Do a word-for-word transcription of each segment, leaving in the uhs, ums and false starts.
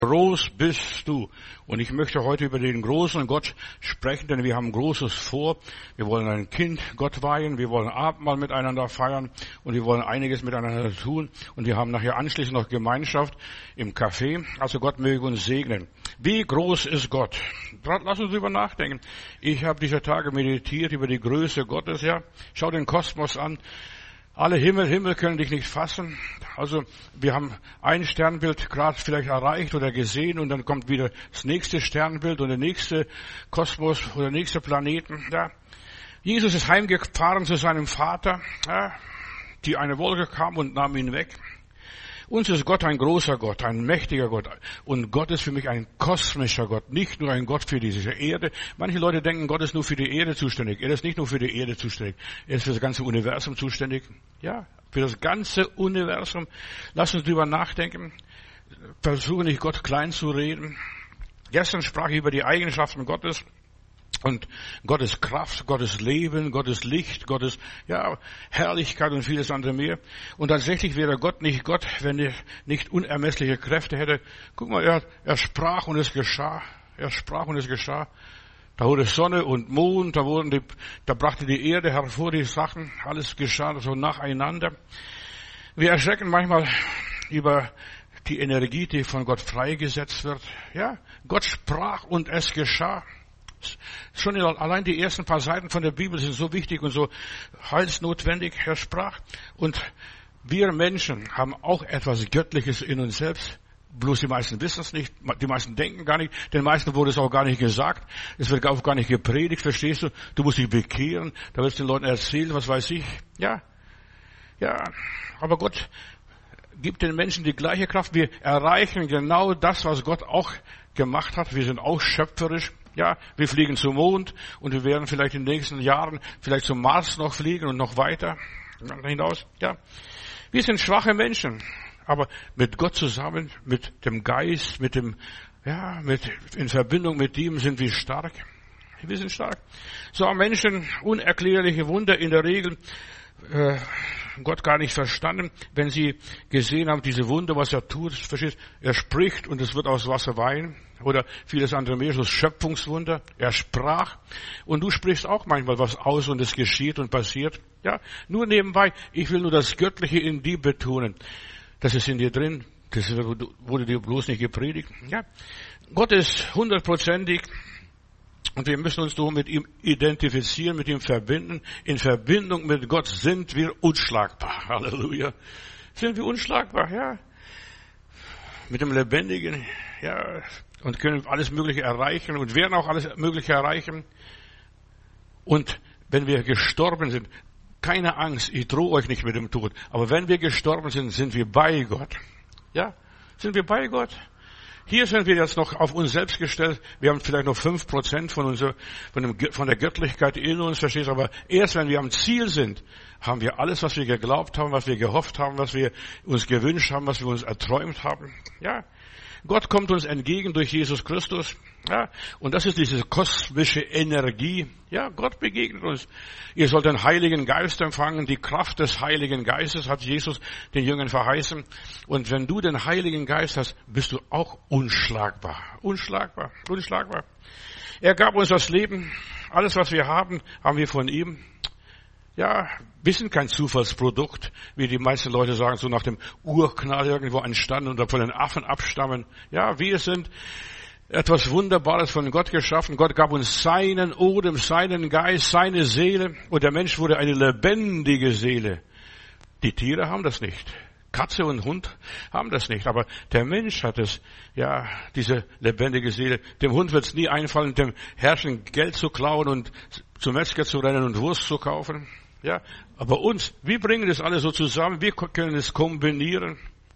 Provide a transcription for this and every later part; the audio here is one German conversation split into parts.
Groß bist du. Und ich möchte heute über den großen Gott sprechen, denn wir haben Großes vor. Wir wollen ein Kind Gott weihen, wir wollen Abendmahl miteinander feiern und wir wollen einiges miteinander tun. Und wir haben nachher anschließend noch Gemeinschaft im Café. Also Gott möge uns segnen. Wie groß ist Gott? Lass uns darüber nachdenken. Ich habe diese Tage meditiert über die Größe Gottes. Ja, schau den Kosmos an. Alle Himmel, Himmel können dich nicht fassen. Also wir haben ein Sternbild gerade vielleicht erreicht oder gesehen und dann kommt wieder das nächste Sternbild und der nächste Kosmos oder der nächste Planeten. Ja. Jesus ist heimgefahren zu seinem Vater, ja, die eine Wolke kam und nahm ihn weg. Uns ist Gott ein großer Gott, ein mächtiger Gott. Und Gott ist für mich ein kosmischer Gott, nicht nur ein Gott für diese Erde. Manche Leute denken, Gott ist nur für die Erde zuständig. Er ist nicht nur für die Erde zuständig. Er ist für das ganze Universum zuständig. Ja, für das ganze Universum. Lass uns drüber nachdenken. Versuche nicht, Gott klein zu reden. Gestern sprach ich über die Eigenschaften Gottes. Und Gottes Kraft, Gottes Leben, Gottes Licht, Gottes, ja, Herrlichkeit und vieles andere mehr. Und tatsächlich wäre Gott nicht Gott, wenn er nicht unermessliche Kräfte hätte. Guck mal, er, er sprach und es geschah. Er sprach und es geschah. Da wurde Sonne und Mond, da wurden die, da brachte die Erde hervor die Sachen. Alles geschah so nacheinander. Wir erschrecken manchmal über die Energie, die von Gott freigesetzt wird. Ja, Gott sprach und es geschah. Schon allein die ersten paar Seiten von der Bibel sind so wichtig und so heilsnotwendig. Er sprach. Und wir Menschen haben auch etwas Göttliches in uns selbst. Bloß die meisten wissen es nicht. Die meisten denken gar nicht. Den meisten wurde es auch gar nicht gesagt. Es wird auch gar nicht gepredigt. Verstehst du? Du musst dich bekehren. Da wirst du den Leuten erzählen, was weiß ich. Ja. Ja. Aber Gott gibt den Menschen die gleiche Kraft. Wir erreichen genau das, was Gott auch gemacht hat. Wir sind auch schöpferisch. Ja, wir fliegen zum Mond und wir werden vielleicht in den nächsten Jahren vielleicht zum Mars noch fliegen und noch weiter hinaus. Ja, wir sind schwache Menschen, aber mit Gott zusammen, mit dem Geist, mit dem, ja, mit in Verbindung mit ihm sind wir stark. Wir sind stark. So haben Menschen unerklärliche Wunder in der Regel äh, Gott gar nicht verstanden, wenn sie gesehen haben, diese Wunder, was er tut, verstehst? Er spricht und es wird aus Wasser Wein oder vieles andere mehr, so Schöpfungswunder. Er sprach und du sprichst auch manchmal was aus und es geschieht und passiert. Ja, nur nebenbei. Ich will nur das Göttliche in dir betonen. Das ist in dir drin. Das wurde dir bloß nicht gepredigt. Ja, Gott ist hundertprozentig. Und wir müssen uns nur mit ihm identifizieren, mit ihm verbinden. In Verbindung mit Gott sind wir unschlagbar. Halleluja. Sind wir unschlagbar, ja. Mit dem Lebendigen, ja. Und können alles Mögliche erreichen und werden auch alles Mögliche erreichen. Und wenn wir gestorben sind, keine Angst, ich drohe euch nicht mit dem Tod. Aber wenn wir gestorben sind, sind wir bei Gott. Ja, sind wir bei Gott. Hier sind wir jetzt noch auf uns selbst gestellt. Wir haben vielleicht noch fünf Prozent von unserer, von, dem, von der Göttlichkeit in uns, verstehst du? Aber erst wenn wir am Ziel sind, haben wir alles, was wir geglaubt haben, was wir gehofft haben, was wir uns gewünscht haben, was wir uns erträumt haben. Ja. Gott kommt uns entgegen durch Jesus Christus. Ja, und das ist diese kosmische Energie. Ja, Gott begegnet uns. Ihr sollt den Heiligen Geist empfangen. Die Kraft des Heiligen Geistes hat Jesus den Jüngern verheißen. Und wenn du den Heiligen Geist hast, bist du auch unschlagbar. Unschlagbar. Unschlagbar. Er gab uns das Leben. Alles, was wir haben, haben wir von ihm. Ja, wir sind kein Zufallsprodukt, wie die meisten Leute sagen, so nach dem Urknall irgendwo entstanden oder von den Affen abstammen. Ja, wir sind etwas Wunderbares von Gott geschaffen. Gott gab uns seinen Odem, seinen Geist, seine Seele und der Mensch wurde eine lebendige Seele. Die Tiere haben das nicht. Katze und Hund haben das nicht, aber der Mensch hat es, ja, diese lebendige Seele. Dem Hund wird es nie einfallen, dem Herrschen Geld zu klauen und zum Metzger zu rennen und Wurst zu kaufen. Ja, aber uns, wir bringen das alles so zusammen, wir können es kombinieren.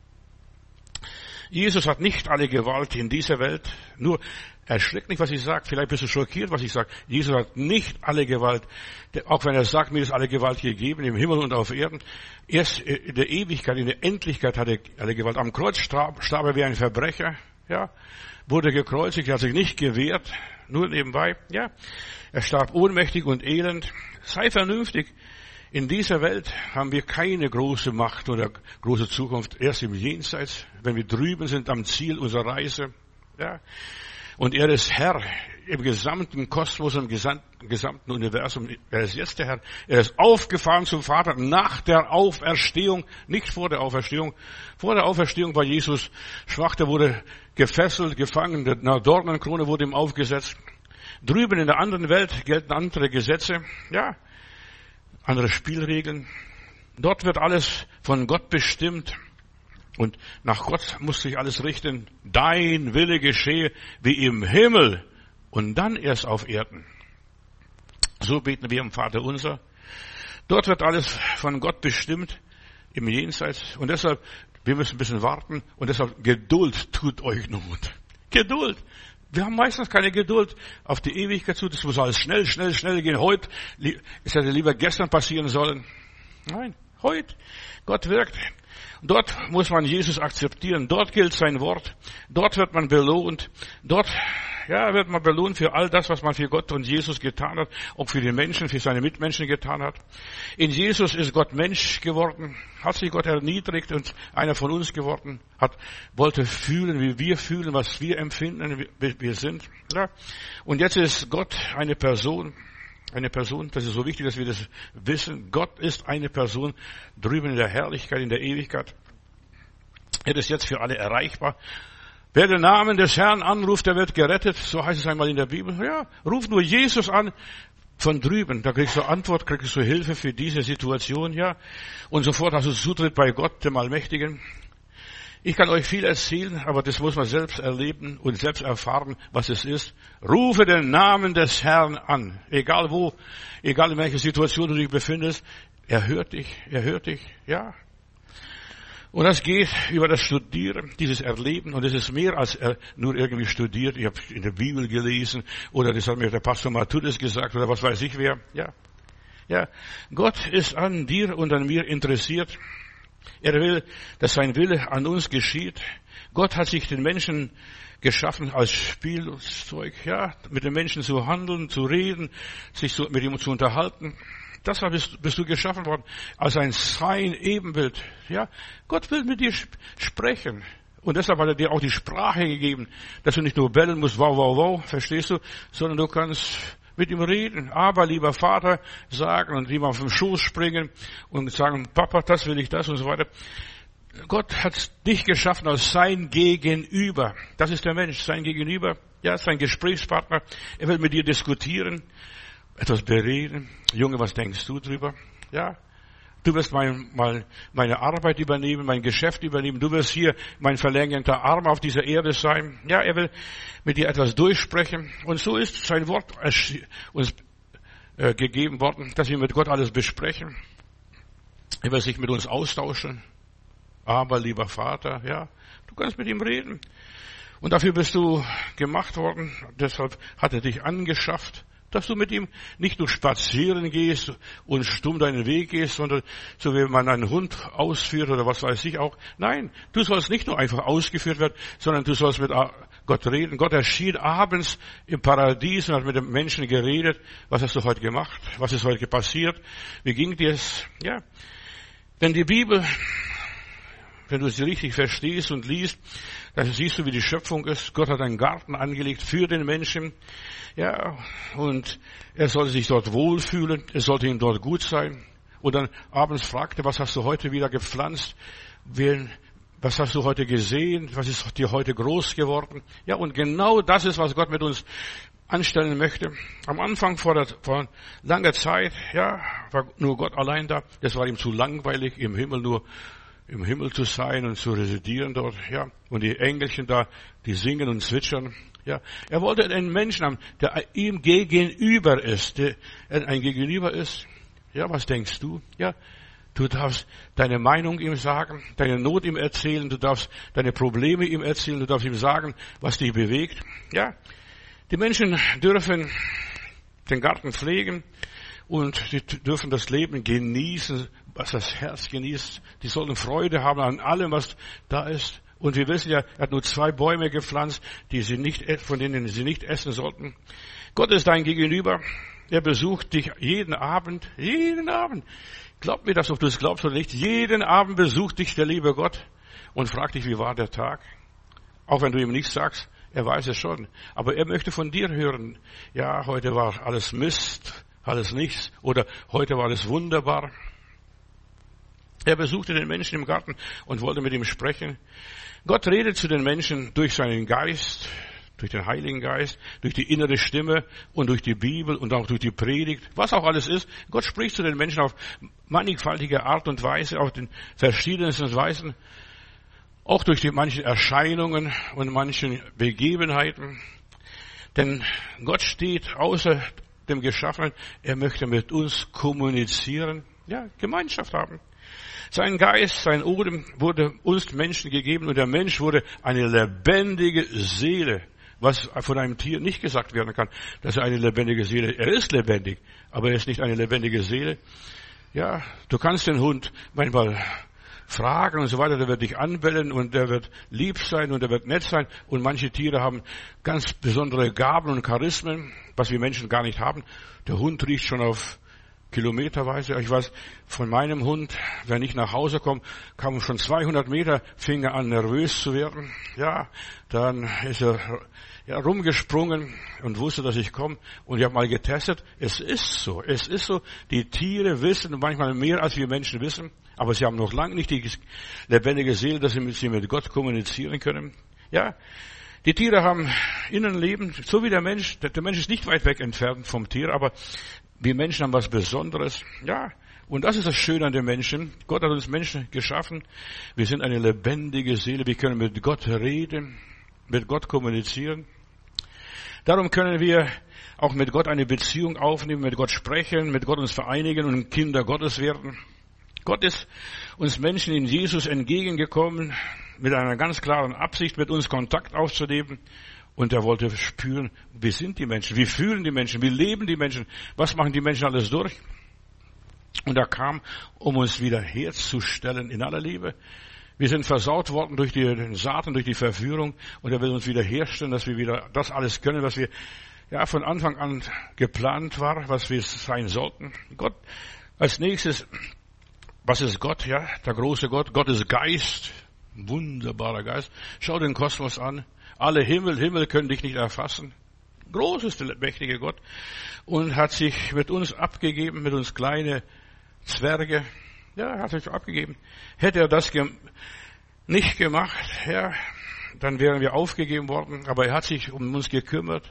Jesus hat nicht alle Gewalt in dieser Welt, nur erschreckt nicht, was ich sage, vielleicht bist du schockiert, was ich sage. Jesus hat nicht alle Gewalt, auch wenn er sagt, mir ist alle Gewalt gegeben, im Himmel und auf Erden. Erst in der Ewigkeit, in der Endlichkeit hat er alle Gewalt. Am Kreuz starb, starb er wie ein Verbrecher, ja, wurde gekreuzigt, er hat sich nicht gewehrt, nur nebenbei, ja. Er starb ohnmächtig und elend. Sei vernünftig. In dieser Welt haben wir keine große Macht oder große Zukunft. Erst im Jenseits, wenn wir drüben sind am Ziel unserer Reise. Ja. Und er ist Herr im gesamten Kosmos, im gesamten Universum. Er ist jetzt der Herr. Er ist aufgefahren zum Vater nach der Auferstehung, nicht vor der Auferstehung. Vor der Auferstehung war Jesus schwach, der wurde gefesselt, gefangen, eine Dornenkrone wurde ihm aufgesetzt. Drüben in der anderen Welt gelten andere Gesetze, ja, andere Spielregeln. Dort wird alles von Gott bestimmt. Und nach Gott muss sich alles richten. Dein Wille geschehe wie im Himmel und dann erst auf Erden. So beten wir im Vater unser. Dort wird alles von Gott bestimmt im Jenseits. Und deshalb, wir müssen ein bisschen warten. Und deshalb, Geduld tut euch Not. Geduld. Wir haben meistens keine Geduld auf die Ewigkeit zu. Das muss alles schnell, schnell, schnell gehen. Heute, es hätte lieber gestern passieren sollen. Nein, heute. Gott wirkt. Dort muss man Jesus akzeptieren. Dort gilt sein Wort. Dort wird man belohnt. Dort, ja, wird man belohnt für all das, was man für Gott und Jesus getan hat, auch für die Menschen, für seine Mitmenschen getan hat. In Jesus ist Gott Mensch geworden, hat sich Gott erniedrigt und einer von uns geworden, hat, wollte fühlen, wie wir fühlen, was wir empfinden, wie wir sind. Ja. Und jetzt ist Gott eine Person. Eine Person, das ist so wichtig, dass wir das wissen. Gott ist eine Person drüben in der Herrlichkeit, in der Ewigkeit. Er ist jetzt für alle erreichbar. Wer den Namen des Herrn anruft, der wird gerettet. So heißt es einmal in der Bibel. Ja, ruf nur Jesus an von drüben. Da kriegst du Antwort, kriegst du Hilfe für diese Situation, ja. Und sofort hast du Zutritt bei Gott, dem Allmächtigen. Ich kann euch viel erzählen, aber das muss man selbst erleben und selbst erfahren, was es ist. Rufe den Namen des Herrn an. Egal wo, egal in welcher Situation du dich befindest. Er hört dich, er hört dich, ja. Und das geht über das Studieren, dieses Erleben. Und es ist mehr als er nur irgendwie studiert. Ich habe in der Bibel gelesen oder das hat mir der Pastor Matthäus gesagt oder was weiß ich wer. Ja, ja. Gott ist an dir und an mir interessiert. Er will, dass sein Wille an uns geschieht. Gott hat sich den Menschen geschaffen als Spielzeug, ja, mit den Menschen zu handeln, zu reden, sich so mit ihm zu unterhalten. Das bist, bist du geschaffen worden, als ein Sein Ebenbild, ja. Gott will mit dir sprechen. Und deshalb hat er dir auch die Sprache gegeben, dass du nicht nur bellen musst, wow, wow, wow, verstehst du, sondern du kannst mit ihm reden, aber lieber Vater sagen und ihm auf den Schoß springen und sagen, Papa, das will ich, das und so weiter. Gott hat dich geschaffen als sein Gegenüber. Das ist der Mensch, sein Gegenüber, ja, sein Gesprächspartner. Er will mit dir diskutieren, etwas bereden. Junge, was denkst du drüber? Ja. Du wirst mein, mal meine Arbeit übernehmen, mein Geschäft übernehmen. Du wirst hier mein verlängerter Arm auf dieser Erde sein. Ja, er will mit dir etwas durchsprechen. Und so ist sein Wort uns äh, gegeben worden, dass wir mit Gott alles besprechen. Er will sich mit uns austauschen. Aber, lieber Vater, ja, du kannst mit ihm reden. Und dafür bist du gemacht worden. Deshalb hat er dich angeschafft, dass du mit ihm nicht nur spazieren gehst und stumm deinen Weg gehst, sondern so wie man einen Hund ausführt oder was weiß ich auch. Nein, du sollst nicht nur einfach ausgeführt werden, sondern du sollst mit Gott reden. Gott erschien abends im Paradies und hat mit dem Menschen geredet. Was hast du heute gemacht? Was ist heute passiert? Wie ging dir's? Ja. Denn die Bibel, wenn du sie richtig verstehst und liest, dann siehst du, wie die Schöpfung ist. Gott hat einen Garten angelegt für den Menschen. Ja, und er sollte sich dort wohlfühlen. Es sollte ihm dort gut sein. Und dann abends fragte, was hast du heute wieder gepflanzt? Was hast du heute gesehen? Was ist dir heute groß geworden? Ja, und genau das ist, was Gott mit uns anstellen möchte. Am Anfang vor, der, vor langer Zeit, ja, war nur Gott allein da. Das war ihm zu langweilig, im Himmel nur im Himmel zu sein und zu residieren dort, ja. Und die Engelchen da, die singen und zwitschern, ja. Er wollte einen Menschen haben, der ihm gegenüber ist, der ein Gegenüber ist. Ja, was denkst du? Ja, du darfst deine Meinung ihm sagen, deine Not ihm erzählen, du darfst deine Probleme ihm erzählen, du darfst ihm sagen, was dich bewegt, ja. Die Menschen dürfen den Garten pflegen und sie dürfen das Leben genießen, was das Herz genießt. Die sollen Freude haben an allem, was da ist. Und wir wissen ja, er hat nur zwei Bäume gepflanzt, die sie nicht, von denen sie nicht essen sollten. Gott ist dein Gegenüber. Er besucht dich jeden Abend, jeden Abend. Glaub mir das, ob du es glaubst oder nicht. Jeden Abend besucht dich der liebe Gott und fragt dich, wie war der Tag? Auch wenn du ihm nichts sagst, er weiß es schon. Aber er möchte von dir hören, ja, heute war alles Mist, alles nichts, oder heute war es wunderbar. Er besuchte den Menschen im Garten und wollte mit ihm sprechen. Gott redet zu den Menschen durch seinen Geist, durch den Heiligen Geist, durch die innere Stimme und durch die Bibel und auch durch die Predigt, was auch alles ist. Gott spricht zu den Menschen auf mannigfaltige Art und Weise, auf den verschiedensten Weisen, auch durch die manchen Erscheinungen und manchen Begebenheiten. Denn Gott steht außer dem Geschaffenen, er möchte mit uns kommunizieren, ja, Gemeinschaft haben. Sein Geist, sein Odem wurde uns Menschen gegeben und der Mensch wurde eine lebendige Seele, was von einem Tier nicht gesagt werden kann, dass er eine lebendige Seele ist. Er ist lebendig, aber er ist nicht eine lebendige Seele. Ja, du kannst den Hund manchmal fragen und so weiter, der wird dich anbellen und der wird lieb sein und der wird nett sein und manche Tiere haben ganz besondere Gaben und Charismen, was wir Menschen gar nicht haben. Der Hund riecht schon auf kilometerweise. Ich weiß, von meinem Hund, wenn ich nach Hause komme, kam schon zweihundert Meter, fing er an nervös zu werden. Ja, dann ist er ja, rumgesprungen und wusste, dass ich komme. Und ich habe mal getestet. Es ist so, es ist so. Die Tiere wissen manchmal mehr, als wir Menschen wissen. Aber sie haben noch lange nicht die lebendige Seele, dass sie mit, sie mit Gott kommunizieren können. Ja, die Tiere haben Innenleben, so wie der Mensch. Der Mensch ist nicht weit weg entfernt vom Tier, aber wir Menschen haben was Besonderes. Ja, und das ist das Schöne an den Menschen. Gott hat uns Menschen geschaffen. Wir sind eine lebendige Seele. Wir können mit Gott reden, mit Gott kommunizieren. Darum können wir auch mit Gott eine Beziehung aufnehmen, mit Gott sprechen, mit Gott uns vereinigen und Kinder Gottes werden. Gott ist uns Menschen in Jesus entgegengekommen mit einer ganz klaren Absicht, mit uns Kontakt aufzunehmen. Und er wollte spüren, wie sind die Menschen, wie fühlen die Menschen, wie leben die Menschen, was machen die Menschen alles durch. Und er kam, um uns wieder herzustellen in aller Liebe. Wir sind versaut worden durch den Satan, durch die Verführung. Und er will uns wieder herstellen, dass wir wieder das alles können, was wir ja von Anfang an geplant war, was wir sein sollten. Gott als nächstes, was ist Gott? Ja, der große Gott. Gott ist Geist, wunderbarer Geist. Schau den Kosmos an. Alle Himmel, Himmel können dich nicht erfassen. Groß ist der mächtige Gott. Und hat sich mit uns abgegeben, mit uns kleine Zwerge. Ja, er hat sich abgegeben. Hätte er das ge- nicht gemacht, ja, dann wären wir aufgegeben worden. Aber er hat sich um uns gekümmert.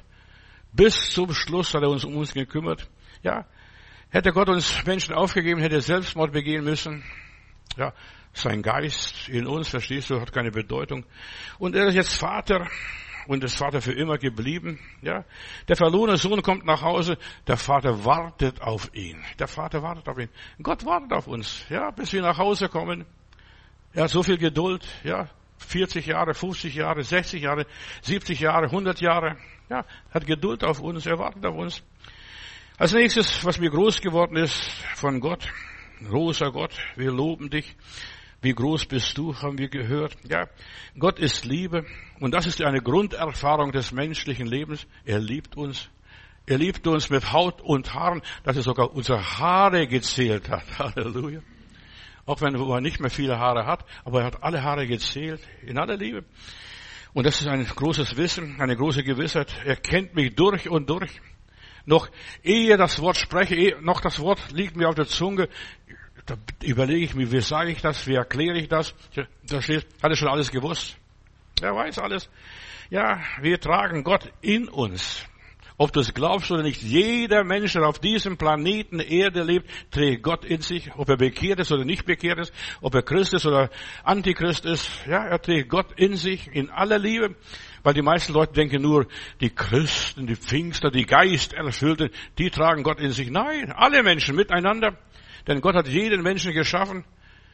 Bis zum Schluss hat er uns um uns gekümmert. Ja, hätte Gott uns Menschen aufgegeben, hätte er Selbstmord begehen müssen. Ja, sein Geist in uns, verstehst du, hat keine Bedeutung. Und er ist jetzt Vater und ist Vater für immer geblieben. Ja, der verlorene Sohn kommt nach Hause, der Vater wartet auf ihn. Der Vater wartet auf ihn. Gott wartet auf uns, ja, bis wir nach Hause kommen. Er hat so viel Geduld, ja, vierzig Jahre, fünfzig Jahre, sechzig Jahre, siebzig Jahre, hundert Jahre. Ja, hat Geduld auf uns, er wartet auf uns. Als nächstes, was mir groß geworden ist von Gott, großer Gott, wir loben dich. Wie groß bist du, haben wir gehört. Ja, Gott ist Liebe. Und das ist eine Grunderfahrung des menschlichen Lebens. Er liebt uns. Er liebt uns mit Haut und Haaren, dass er sogar unsere Haare gezählt hat. Halleluja. Auch wenn er nicht mehr viele Haare hat, aber er hat alle Haare gezählt, in aller Liebe. Und das ist ein großes Wissen, eine große Gewissheit. Er kennt mich durch und durch. Noch ehe das Wort spreche, ehe, noch das Wort liegt mir auf der Zunge, da überlege ich mir, wie sage ich das, wie erkläre ich das? Da steht, hat er schon alles gewusst. Er weiß alles. Ja, wir tragen Gott in uns. Ob du es glaubst oder nicht, jeder Mensch, der auf diesem Planeten Erde lebt, trägt Gott in sich. Ob er bekehrt ist oder nicht bekehrt ist, ob er Christ ist oder Antichrist ist. Ja, er trägt Gott in sich, in aller Liebe. Weil die meisten Leute denken nur, die Christen, die Pfingster, die Geisterfüllten, die tragen Gott in sich. Nein, alle Menschen miteinander. Denn Gott hat jeden Menschen geschaffen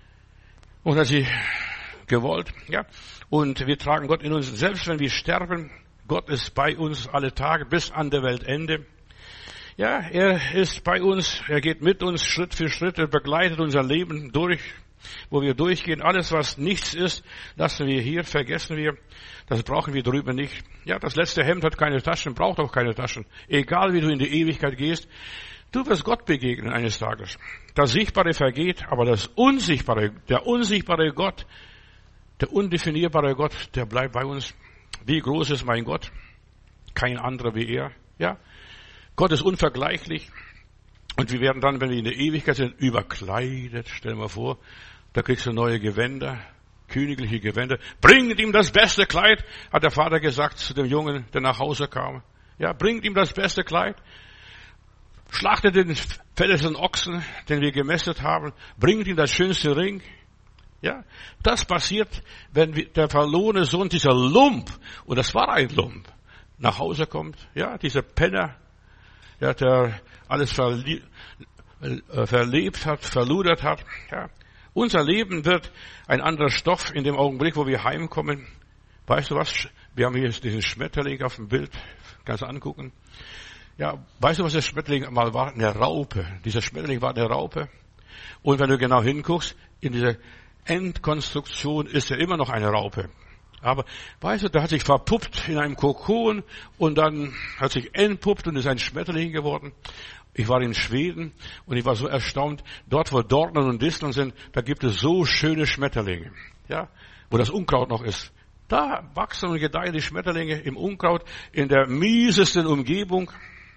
und hat sie gewollt. Ja, und wir tragen Gott in uns. Selbst wenn wir sterben, Gott ist bei uns alle Tage bis an der Weltende. Ja, er ist bei uns, er geht mit uns Schritt für Schritt, er begleitet unser Leben durch. wo wir durchgehen. Alles, was nichts ist, lassen wir hier, vergessen wir. Das brauchen wir drüben nicht. Ja, das letzte Hemd hat keine Taschen, braucht auch keine Taschen. Egal, wie du in die Ewigkeit gehst, du wirst Gott begegnen eines Tages. Das Sichtbare vergeht, aber das Unsichtbare, der unsichtbare Gott, der undefinierbare Gott, der bleibt bei uns. Wie groß ist mein Gott? Kein anderer wie er. Ja, Gott ist unvergleichlich. Und wir werden dann, wenn wir in der Ewigkeit sind, überkleidet. Stell dir mal vor, da kriegst du neue Gewänder, königliche Gewänder. Bringt ihm das beste Kleid, hat der Vater gesagt zu dem Jungen, der nach Hause kam. Ja, bringt ihm das beste Kleid. Schlachtet den fettesten Ochsen, den wir gemästet haben. Bringt ihm das schönste Ring. Ja, das passiert, wenn der verlorene Sohn, dieser Lump, und das war ein Lump, nach Hause kommt. Ja, dieser Penner, ja, der alles verlie- äh, verlebt hat, verludert hat. Ja. Unser Leben wird ein anderer Stoff in dem Augenblick, wo wir heimkommen. Weißt du was? Wir haben hier diesen Schmetterling auf dem Bild. Kannst du angucken. Ja, weißt du, was der Schmetterling mal war? Eine Raupe. Dieser Schmetterling war eine Raupe. Und wenn du genau hinguckst, in dieser Endkonstruktion ist er immer noch eine Raupe. Aber, weißt du, der hat sich verpuppt in einem Kokon und dann hat sich entpuppt und ist ein Schmetterling geworden. Ich war in Schweden und ich war so erstaunt. Dort, wo Dornen und Disteln sind, da gibt es so schöne Schmetterlinge. Ja, wo das Unkraut noch ist. Da wachsen und gedeihen die Schmetterlinge im Unkraut in der miesesten Umgebung.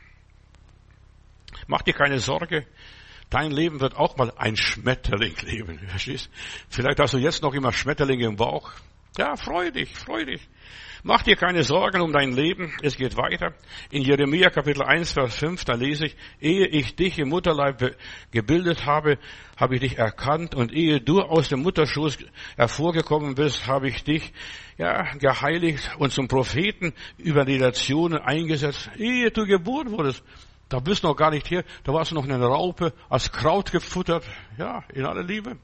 Mach dir keine Sorge. Dein Leben wird auch mal ein Schmetterling leben. Verstehst? Vielleicht hast du jetzt noch immer Schmetterlinge im Bauch. Ja, freu dich, freu dich. Mach dir keine Sorgen um dein Leben. Es geht weiter. In Jeremia Kapitel eins, Vers fünf, da lese ich, ehe ich dich im Mutterleib gebildet habe, habe ich dich erkannt, und ehe du aus dem Mutterschoß hervorgekommen bist, habe ich dich, ja, geheiligt und zum Propheten über die Nationen eingesetzt. Ehe du geboren wurdest. Da bist du noch gar nicht hier. Da warst du noch eine Raupe, als Kraut gefuttert. Ja, in aller Liebe.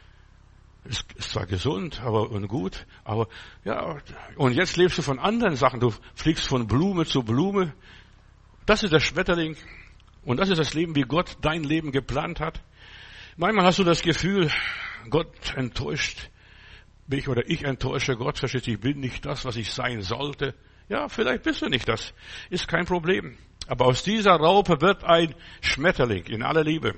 Ist, ist zwar gesund, aber und gut, aber ja, und jetzt lebst du von anderen Sachen. Du fliegst von Blume zu Blume. Das ist der Schmetterling. Und das ist das Leben, wie Gott dein Leben geplant hat. Manchmal hast du das Gefühl, Gott enttäuscht mich oder ich enttäusche Gott. Verstehst du, ich bin nicht das, was ich sein sollte. Ja, vielleicht bist du nicht das. Ist kein Problem. Aber aus dieser Raupe wird ein Schmetterling in aller Liebe.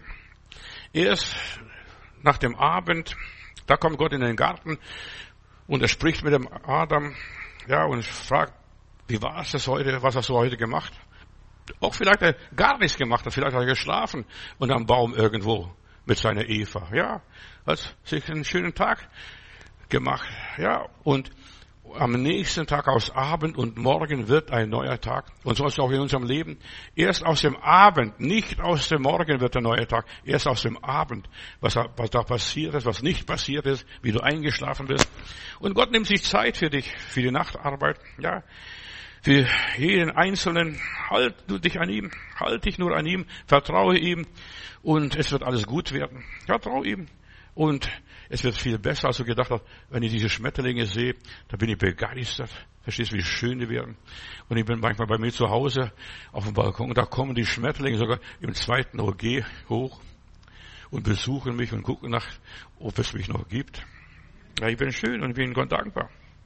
Erst nach dem Abend, da kommt Gott in den Garten und er spricht mit dem Adam, ja, und fragt, wie war es das heute, was hast du heute gemacht? Auch vielleicht er gar nichts gemacht hat, vielleicht hat er geschlafen und am Baum irgendwo mit seiner Eva, ja, hat sich einen schönen Tag gemacht, ja, und am nächsten Tag aus Abend und Morgen wird ein neuer Tag. Und so ist es auch in unserem Leben. Erst aus dem Abend, nicht aus dem Morgen wird ein neuer Tag. Erst aus dem Abend, was, was da passiert ist, was nicht passiert ist, wie du eingeschlafen bist. Und Gott nimmt sich Zeit für dich, für die Nachtarbeit, ja. Für jeden Einzelnen. Halt du dich an ihm, halt dich nur an ihm, vertraue ihm und es wird alles gut werden. Vertraue ihm. Und es wird viel besser, als du gedacht hast. Wenn ich diese Schmetterlinge sehe, da bin ich begeistert. Verstehst du, wie schön die werden? Und ich bin manchmal bei mir zu Hause auf dem Balkon und da kommen die Schmetterlinge sogar im zweiten O G hoch und besuchen mich und gucken nach, ob es mich noch gibt. Ja, ich bin schön und ich bin Gott dankbar.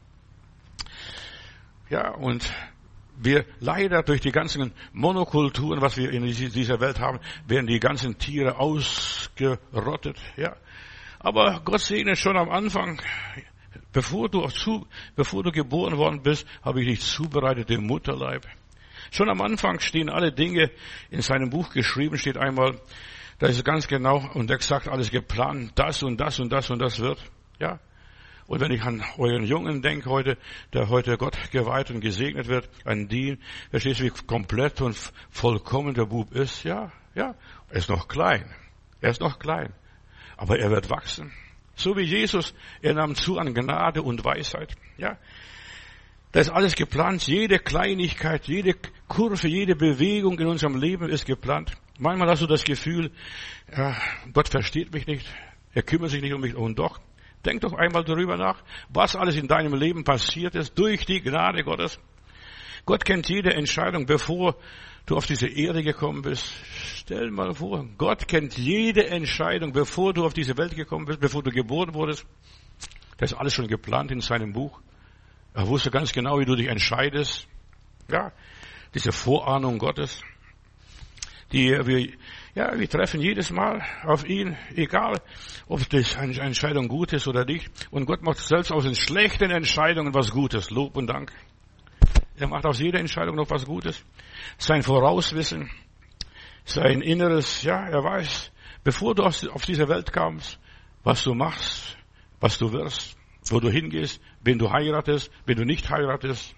Ja, und wir leider durch die ganzen Monokulturen, was wir in dieser Welt haben, werden die ganzen Tiere ausgerottet. Ja. Aber Gott segne schon am Anfang, bevor du, zu, bevor du geboren worden bist, habe ich dich zubereitet im Mutterleib. Schon am Anfang stehen alle Dinge in seinem Buch geschrieben, steht einmal, da ist es ganz genau, und er sagt, alles geplant, das und das und das und das wird. Ja. Und wenn ich an euren Jungen denke heute, der heute Gott geweiht und gesegnet wird, an den, verstehst du, wie komplett und vollkommen der Bub ist? Ja, ja, er ist noch klein. Er ist noch klein. Aber er wird wachsen. So wie Jesus, er nahm zu an Gnade und Weisheit. Ja. Da ist alles geplant. Jede Kleinigkeit, jede Kurve, jede Bewegung in unserem Leben ist geplant. Manchmal hast du das Gefühl, ja, Gott versteht mich nicht. Er kümmert sich nicht um mich. Und doch, denk doch einmal darüber nach, was alles in deinem Leben passiert ist durch die Gnade Gottes. Gott kennt jede Entscheidung, bevor du auf diese Erde gekommen bist. Stell mal vor, Gott kennt jede Entscheidung, bevor du auf diese Welt gekommen bist, bevor du geboren wurdest. Das ist alles schon geplant in seinem Buch. Er wusste ganz genau, wie du dich entscheidest. Ja, diese Vorahnung Gottes, die wir, ja, wir treffen jedes Mal auf ihn, egal, ob das eine Entscheidung gut ist oder nicht. Und Gott macht selbst aus den schlechten Entscheidungen was Gutes. Lob und Dank. Er macht aus jeder Entscheidung noch was Gutes. Sein Vorauswissen, sein Inneres, ja, er weiß, bevor du auf diese Welt kamst, was du machst, was du wirst, wo du hingehst, wen du heiratest, wen du nicht heiratest.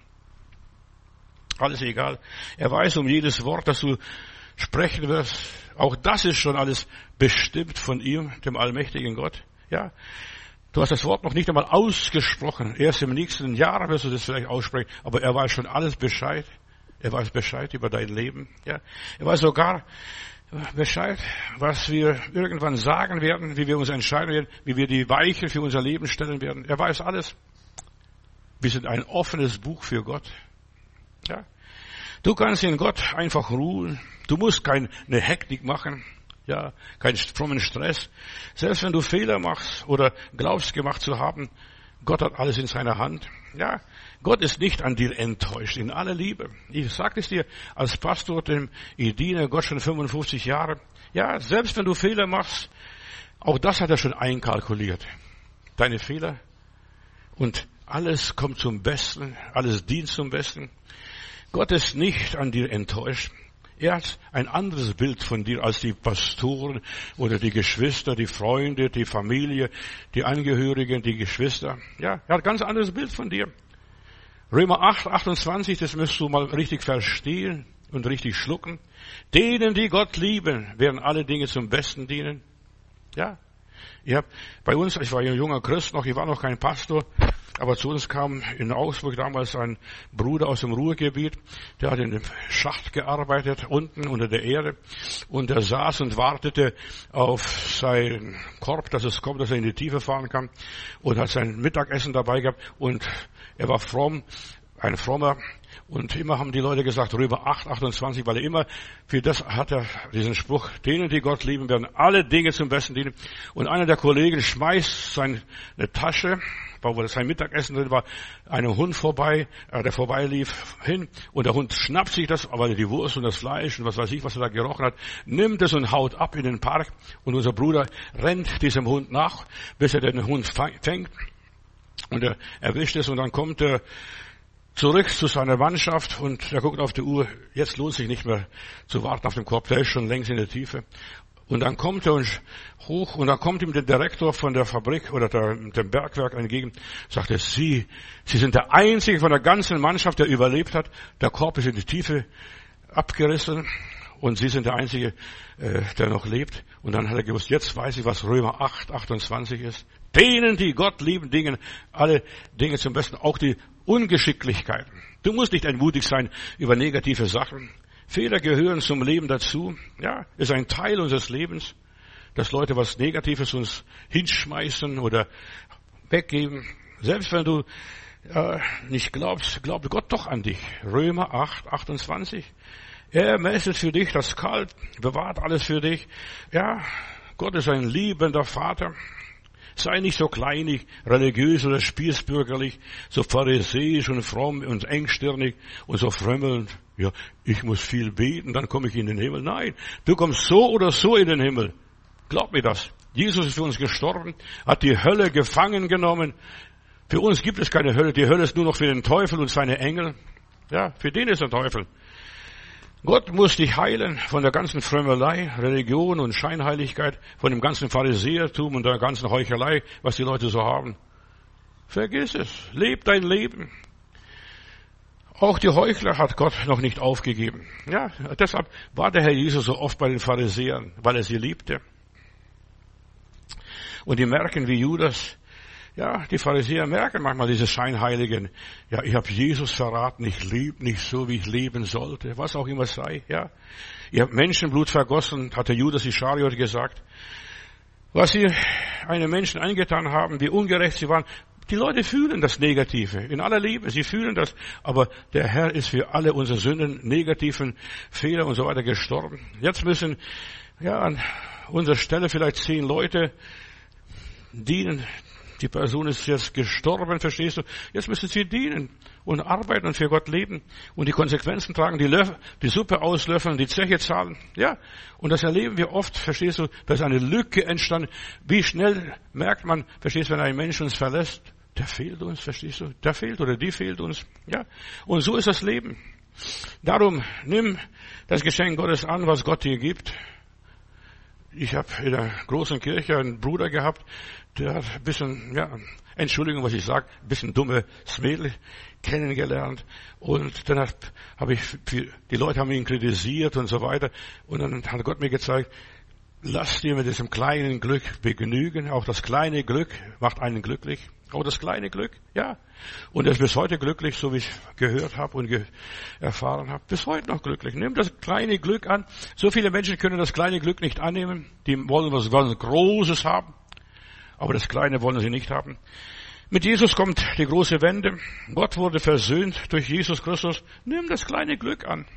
Alles egal. Er weiß um jedes Wort, das du sprechen wirst. Auch das ist schon alles bestimmt von ihm, dem allmächtigen Gott. Ja. Du hast das Wort noch nicht einmal ausgesprochen. Erst im nächsten Jahr wirst du das vielleicht aussprechen. Aber er weiß schon alles Bescheid. Er weiß Bescheid über dein Leben. Ja. Er weiß sogar Bescheid, was wir irgendwann sagen werden, wie wir uns entscheiden werden, wie wir die Weichen für unser Leben stellen werden. Er weiß alles. Wir sind ein offenes Buch für Gott. Ja. Du kannst in Gott einfach ruhen. Du musst keine Hektik machen. Ja, keinen frommen Stress. Selbst wenn du Fehler machst oder glaubst gemacht zu haben, Gott hat alles in seiner Hand. Ja, Gott ist nicht an dir enttäuscht, in aller Liebe. Ich sage es dir als Pastor, dem ich diene, Gott schon fünfundfünfzig Jahre. Ja, selbst wenn du Fehler machst, auch das hat er schon einkalkuliert. Deine Fehler. Und alles kommt zum Besten, alles dient zum Besten. Gott ist nicht an dir enttäuscht. Er hat ein anderes Bild von dir als die Pastoren oder die Geschwister, die Freunde, die Familie, die Angehörigen, die Geschwister. Ja, er hat ein ganz anderes Bild von dir. Römer acht, achtundzwanzig, das müsst du mal richtig verstehen und richtig schlucken. Denen, die Gott lieben, werden alle Dinge zum Besten dienen. Ja. Ich hab, bei uns, ich war ein junger Christ noch, ich war noch kein Pastor, aber zu uns kam in Augsburg damals ein Bruder aus dem Ruhrgebiet, der hat in dem Schacht gearbeitet, unten unter der Erde, und er saß und wartete auf seinen Korb, dass es kommt, dass er in die Tiefe fahren kann, und hat sein Mittagessen dabei gehabt, und er war fromm, ein Frommer, und immer haben die Leute gesagt, Römer acht, achtundzwanzig, weil er immer, für das hat er diesen Spruch, denen, die Gott lieben, werden alle Dinge zum Besten dienen. Und einer der Kollegen schmeißt seine Tasche, wo sein Mittagessen drin war, einem Hund vorbei, der vorbeilief, hin, und der Hund schnappt sich das, weil er die Wurst und das Fleisch und was weiß ich, was er da gerochen hat, nimmt es und haut ab in den Park, und unser Bruder rennt diesem Hund nach, bis er den Hund fängt, und er erwischt es, und dann kommt er zurück zu seiner Mannschaft, und er guckt auf die Uhr, jetzt lohnt sich nicht mehr zu warten auf den Korb, der ist schon längst in der Tiefe. Und dann kommt er hoch, und dann kommt ihm der Direktor von der Fabrik oder der, dem Bergwerk entgegen, sagt er, Sie, Sie sind der Einzige von der ganzen Mannschaft, der überlebt hat. Der Korb ist in die Tiefe abgerissen, und Sie sind der Einzige, äh, der noch lebt. Und dann hat er gewusst, jetzt weiß ich, was Römer acht, achtundzwanzig ist. Denen, die Gott lieben, dingen alle Dinge zum Besten, auch die Ungeschicklichkeiten. Du musst nicht entmutigt sein über negative Sachen. Fehler gehören zum Leben dazu. Ja, ist ein Teil unseres Lebens, dass Leute was Negatives uns hinschmeißen oder weggeben. Selbst wenn du äh, nicht glaubst, glaubt Gott doch an dich. Römer acht, achtundzwanzig. Er mäßigt für dich das Kalt, bewahrt alles für dich. Ja, Gott ist ein liebender Vater. Sei nicht so kleinig, religiös oder spießbürgerlich, so pharisäisch und fromm und engstirnig und so frömmelnd. Ja, ich muss viel beten, dann komme ich in den Himmel. Nein, du kommst so oder so in den Himmel. Glaub mir das. Jesus ist für uns gestorben, hat die Hölle gefangen genommen. Für uns gibt es keine Hölle. Die Hölle ist nur noch für den Teufel und seine Engel. Ja, für den ist der Teufel. Gott muss dich heilen von der ganzen Frömmelei, Religion und Scheinheiligkeit, von dem ganzen Pharisäertum und der ganzen Heuchelei, was die Leute so haben. Vergiss es. Leb dein Leben. Auch die Heuchler hat Gott noch nicht aufgegeben. Ja, deshalb war der Herr Jesus so oft bei den Pharisäern, weil er sie liebte. Und die merken wie Judas, ja, die Pharisäer merken manchmal diese Scheinheiligen. Ja, ich habe Jesus verraten, ich lebe nicht so, wie ich leben sollte, was auch immer sei. Ja, ihr habt Menschenblut vergossen, hat der Judas Ischariot gesagt. Was sie einem Menschen angetan haben, wie ungerecht sie waren, Die Leute fühlen das Negative in aller Liebe. Sie fühlen das. Aber der Herr ist für alle unsere Sünden, negativen Fehler und so weiter gestorben. Jetzt müssen, ja, an unserer Stelle vielleicht zehn Leute dienen. Die Person ist jetzt gestorben, verstehst du? Jetzt müssen sie dienen und arbeiten und für Gott leben und die Konsequenzen tragen, die, Löff, die Suppe auslöffeln, die Zeche zahlen. Ja, und das erleben wir oft, verstehst du? Da ist eine Lücke entstanden. Wie schnell merkt man, verstehst du, wenn ein Mensch uns verlässt? Der fehlt uns, verstehst du? Der fehlt oder die fehlt uns. Ja, und so ist das Leben. Darum nimm das Geschenk Gottes an, was Gott dir gibt. Ich habe in der großen Kirche einen Bruder gehabt, der hat ein bisschen, ja, Entschuldigung, was ich sage, ein bisschen dummes Mädel kennengelernt. Und dann habe ich, die Leute haben ihn kritisiert und so weiter. Und dann hat Gott mir gezeigt, lass dir mit diesem kleinen Glück begnügen. Auch das kleine Glück macht einen glücklich. Auch das kleine Glück, ja. Und er ist bis heute glücklich, so wie ich gehört habe und ge- erfahren habe. Bis heute noch glücklich. Nimm das kleine Glück an. So viele Menschen können das kleine Glück nicht annehmen. Die wollen was ganz Großes haben. Aber das Kleine wollen sie nicht haben. Mit Jesus kommt die große Wende. Gott wurde versöhnt durch Jesus Christus. Nimm das kleine Glück an.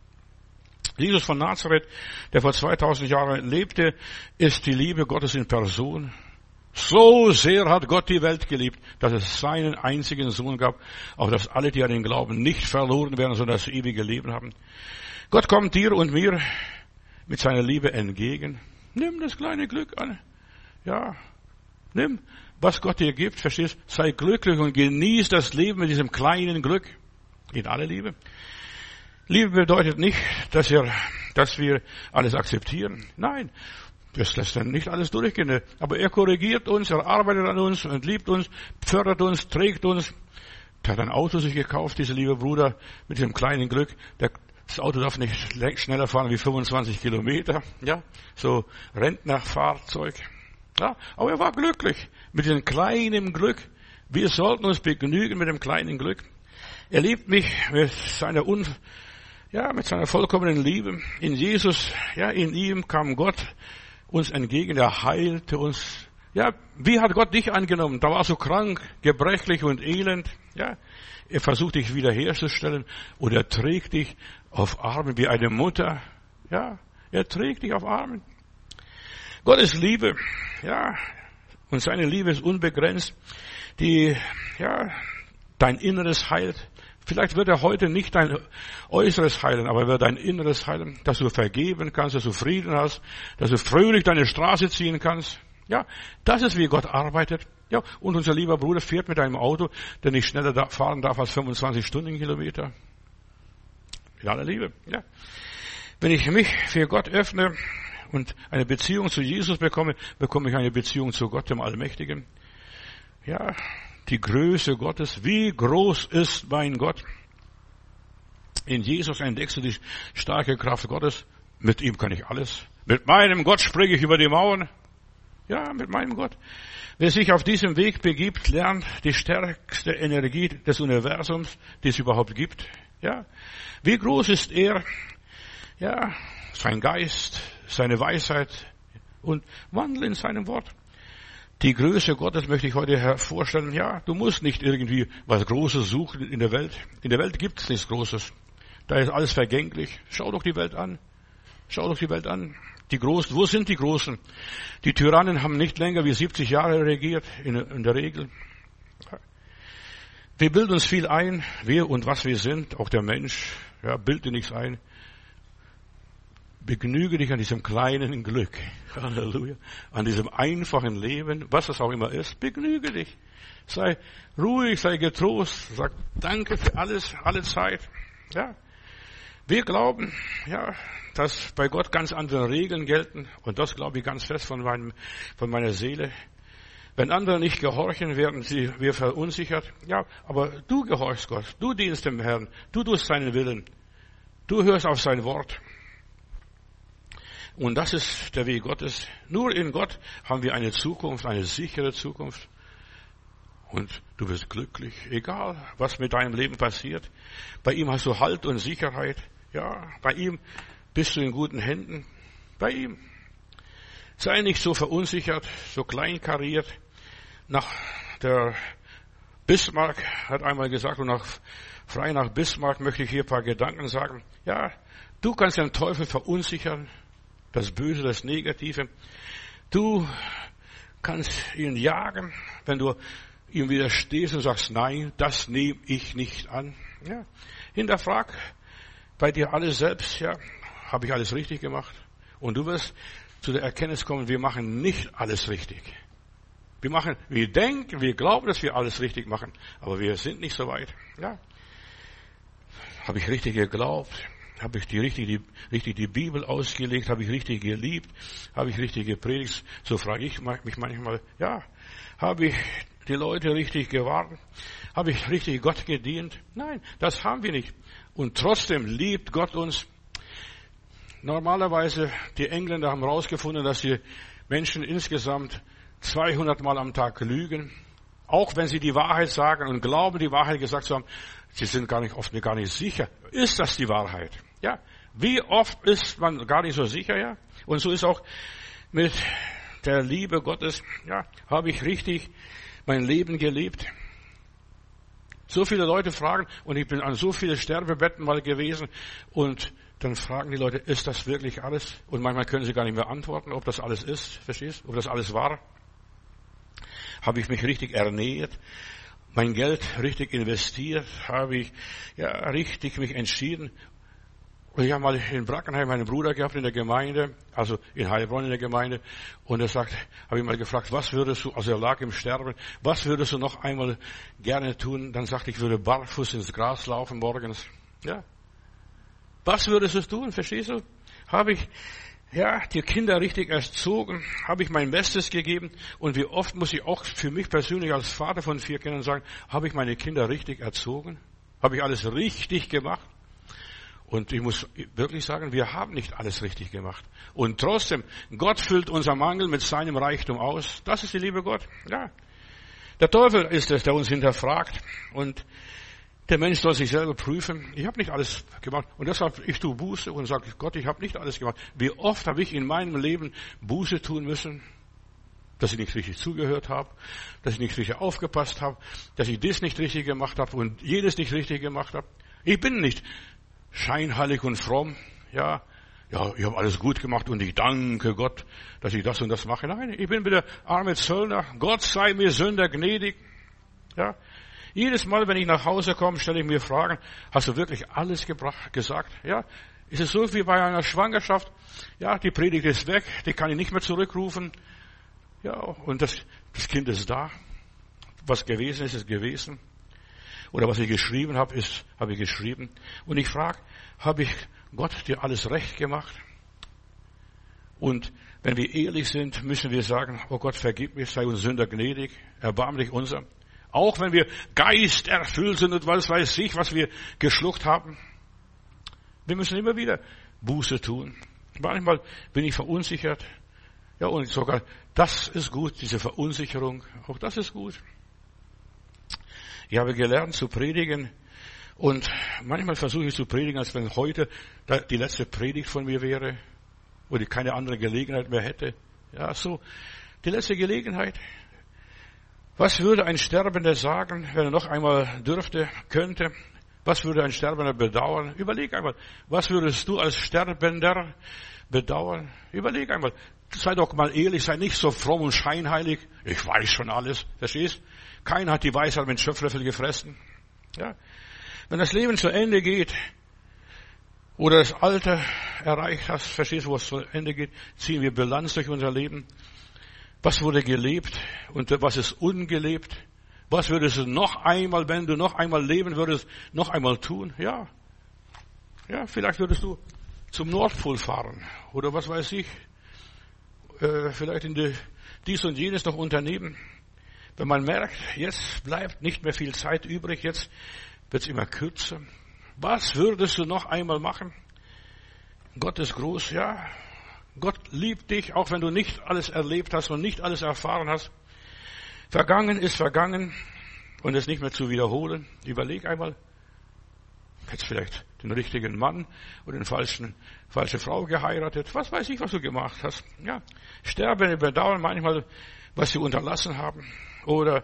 Jesus von Nazareth, der vor zweitausend Jahren lebte, ist die Liebe Gottes in Person. So sehr hat Gott die Welt geliebt, dass es seinen einzigen Sohn gab, auf dass alle, die an ihn glauben, nicht verloren werden, sondern das ewige Leben haben. Gott kommt dir und mir mit seiner Liebe entgegen. Nimm das kleine Glück an. Ja, nimm, was Gott dir gibt, verstehst? Sei glücklich und genieß das Leben mit diesem kleinen Glück. In aller Liebe. Liebe bedeutet nicht, dass wir, dass wir alles akzeptieren. Nein. Das lässt dann nicht alles durchgehen. Aber er korrigiert uns, er arbeitet an uns und liebt uns, fördert uns, trägt uns. Der hat ein Auto sich gekauft, dieser liebe Bruder, mit diesem kleinen Glück. Der, das Auto darf nicht schneller fahren wie fünfundzwanzig Kilometer. Ja, so Rentnerfahrzeug. Ja, aber er war glücklich mit diesem kleinen Glück. Wir sollten uns begnügen mit dem kleinen Glück. Er liebt mich mit seiner Un, ja, mit seiner vollkommenen Liebe. In Jesus, ja, in ihm kam Gott uns entgegen, er heilte uns. Ja, wie hat Gott dich angenommen? Da warst du krank, gebrechlich und elend. Ja, er versucht dich wiederherzustellen und er trägt dich auf Armen wie eine Mutter. Ja, er trägt dich auf Armen. Gott ist Liebe. Ja, und seine Liebe ist unbegrenzt, die, ja, dein Inneres heilt. Vielleicht wird er heute nicht dein Äußeres heilen, aber er wird dein Inneres heilen, dass du vergeben kannst, dass du Frieden hast, dass du fröhlich deine Straße ziehen kannst. Ja, das ist, wie Gott arbeitet. Ja, und unser lieber Bruder fährt mit einem Auto, der nicht schneller fahren darf als fünfundzwanzig Stundenkilometer. In aller Liebe, ja. Wenn ich mich für Gott öffne und eine Beziehung zu Jesus bekomme, bekomme ich eine Beziehung zu Gott, dem Allmächtigen. Ja, die Größe Gottes. Wie groß ist mein Gott? In Jesus entdeckst du die starke Kraft Gottes. Mit ihm kann ich alles. Mit meinem Gott springe ich über die Mauern. Ja, mit meinem Gott. Wer sich auf diesem Weg begibt, lernt die stärkste Energie des Universums, die es überhaupt gibt. Ja, wie groß ist er? Ja, sein Geist, seine Weisheit und Wandel in seinem Wort. Die Größe Gottes möchte ich heute hervorstellen. Ja, du musst nicht irgendwie was Großes suchen in der Welt. In der Welt gibt es nichts Großes. Da ist alles vergänglich. Schau doch die Welt an. Schau doch die Welt an. Die Großen, wo sind die Großen? Die Tyrannen haben nicht länger wie siebzig Jahre regiert, in, in der Regel. Wir bilden uns viel ein, wer und was wir sind, auch der Mensch. Ja, bild dir nichts ein. Begnüge dich an diesem kleinen Glück. Halleluja. An diesem einfachen Leben, was es auch immer ist. Begnüge dich. Sei ruhig, sei getrost. Sag Danke für alles, alle Zeit. Ja. Wir glauben, ja, dass bei Gott ganz andere Regeln gelten. Und das glaube ich ganz fest von meinem, von meiner Seele. Wenn andere nicht gehorchen, werden sie, wir verunsichert. Ja, aber du gehorchst Gott. Du dienst dem Herrn. Du tust seinen Willen. Du hörst auf sein Wort. Und das ist der Weg Gottes. Nur in Gott haben wir eine Zukunft, eine sichere Zukunft. Und du wirst glücklich, egal was mit deinem Leben passiert. Bei ihm hast du Halt und Sicherheit. Ja, bei ihm bist du in guten Händen. Bei ihm. Sei nicht so verunsichert, so kleinkariert nach der Bismarck hat einmal gesagt, und nach, frei nach Bismarck möchte ich hier ein paar Gedanken sagen. Ja, du kannst den Teufel verunsichern, das Böse, das Negative. Du kannst ihn jagen, wenn du ihm widerstehst und sagst, nein, das nehme ich nicht an. Ja, hinterfrag bei dir alles selbst, ja, habe ich alles richtig gemacht? Und du wirst zu der Erkenntnis kommen, wir machen nicht alles richtig. Wir machen, wir denken, wir glauben, dass wir alles richtig machen, aber wir sind nicht so weit. Ja. Habe ich richtig geglaubt? Habe ich die richtig, die, richtig die Bibel ausgelegt? Habe ich richtig geliebt? Habe ich richtig gepredigt? So frage ich mich manchmal. Ja. Habe ich die Leute richtig gewarnt? Habe ich richtig Gott gedient? Nein, das haben wir nicht. Und trotzdem liebt Gott uns. Normalerweise, die Engländer haben herausgefunden, dass die Menschen insgesamt zweihundert Mal am Tag lügen, auch wenn sie die Wahrheit sagen und glauben, die Wahrheit gesagt zu haben, sie sind gar nicht, oft gar nicht sicher. Ist das die Wahrheit? Ja. Wie oft ist man gar nicht so sicher, ja? Und so ist auch mit der Liebe Gottes, ja, habe ich richtig mein Leben gelebt? So viele Leute fragen, und ich bin an so viele Sterbebetten mal gewesen, und dann fragen die Leute, ist das wirklich alles? Und manchmal können sie gar nicht mehr antworten, ob das alles ist, verstehst? Ob das alles war? Habe ich mich richtig ernährt, mein Geld richtig investiert, habe ich ja richtig mich entschieden. Und ich habe mal in Brackenheim einen Bruder gehabt in der Gemeinde, also in Heilbronn in der Gemeinde, und er sagt, habe ich mal gefragt, was würdest du, also er lag im Sterben, was würdest du noch einmal gerne tun? Dann sagte ich, ich würde barfuß ins Gras laufen morgens. Ja. Was würdest du tun, verstehst du? Habe ich ja, die Kinder richtig erzogen, habe ich mein Bestes gegeben, und wie oft muss ich auch für mich persönlich als Vater von vier Kindern sagen, habe ich meine Kinder richtig erzogen? Habe ich alles richtig gemacht? Und ich muss wirklich sagen, wir haben nicht alles richtig gemacht. Und trotzdem, Gott füllt unser Mangel mit seinem Reichtum aus. Das ist die Liebe Gott. Ja. Der Teufel ist es, der uns hinterfragt, und der Mensch soll sich selber prüfen. Ich habe nicht alles gemacht. Und deshalb, ich tue Buße und sage, Gott, ich habe nicht alles gemacht. Wie oft habe ich in meinem Leben Buße tun müssen, dass ich nicht richtig zugehört habe, dass ich nicht richtig aufgepasst habe, dass ich das nicht richtig gemacht habe und jenes nicht richtig gemacht habe. Ich bin nicht scheinheilig und fromm. Ja, ja, ich habe alles gut gemacht und ich danke Gott, dass ich das und das mache. Nein, ich bin wieder arme Zöllner. Gott sei mir Sünder gnädig. Ja. Jedes Mal, wenn ich nach Hause komme, stelle ich mir Fragen, hast du wirklich alles gebracht, gesagt? Ja, ist es so wie bei einer Schwangerschaft? Ja, die Predigt ist weg, die kann ich nicht mehr zurückrufen. Ja, und das, das Kind ist da. Was gewesen ist, ist gewesen. Oder was ich geschrieben habe, ist, habe ich geschrieben. Und ich frage, habe ich Gott dir alles recht gemacht? Und wenn wir ehrlich sind, müssen wir sagen, oh Gott, vergib mich, sei uns Sünder gnädig, erbarm dich unser. Auch wenn wir geisterfüllt sind und was weiß ich, was wir geschluckt haben. Wir müssen immer wieder Buße tun. Manchmal bin ich verunsichert. Ja, und sogar das ist gut, diese Verunsicherung. Auch das ist gut. Ich habe gelernt zu predigen. Und manchmal versuche ich zu predigen, als wenn heute die letzte Predigt von mir wäre. Oder ich keine andere Gelegenheit mehr hätte. Ja, so. Die letzte Gelegenheit. Was würde ein Sterbender sagen, wenn er noch einmal dürfte, könnte? Was würde ein Sterbender bedauern? Überleg einmal, was würdest du als Sterbender bedauern? Überleg einmal, sei doch mal ehrlich, sei nicht so fromm und scheinheilig. Ich weiß schon alles, verstehst? Keiner hat die Weisheit mit Schöpflöffel gefressen. Ja? Wenn das Leben zu Ende geht, oder das Alter erreicht hast, verstehst du, wo es zu Ende geht, ziehen wir Bilanz durch unser Leben. Was wurde gelebt und was ist ungelebt? Was würdest du noch einmal, wenn du noch einmal leben würdest, noch einmal tun? Ja. Ja, vielleicht würdest du zum Nordpol fahren. Oder was weiß ich. Äh, vielleicht in die, dies und jenes noch unternehmen. Wenn man merkt, jetzt bleibt nicht mehr viel Zeit übrig, jetzt wird es immer kürzer. Was würdest du noch einmal machen? Gott ist groß, ja. Gott liebt dich, auch wenn du nicht alles erlebt hast und nicht alles erfahren hast. Vergangen ist vergangen und es nicht mehr zu wiederholen. Überleg einmal, hättest vielleicht den richtigen Mann oder den falschen, falsche Frau geheiratet. Was weiß ich, was du gemacht hast. Ja, Sterbende bedauern manchmal, was sie unterlassen haben. Oder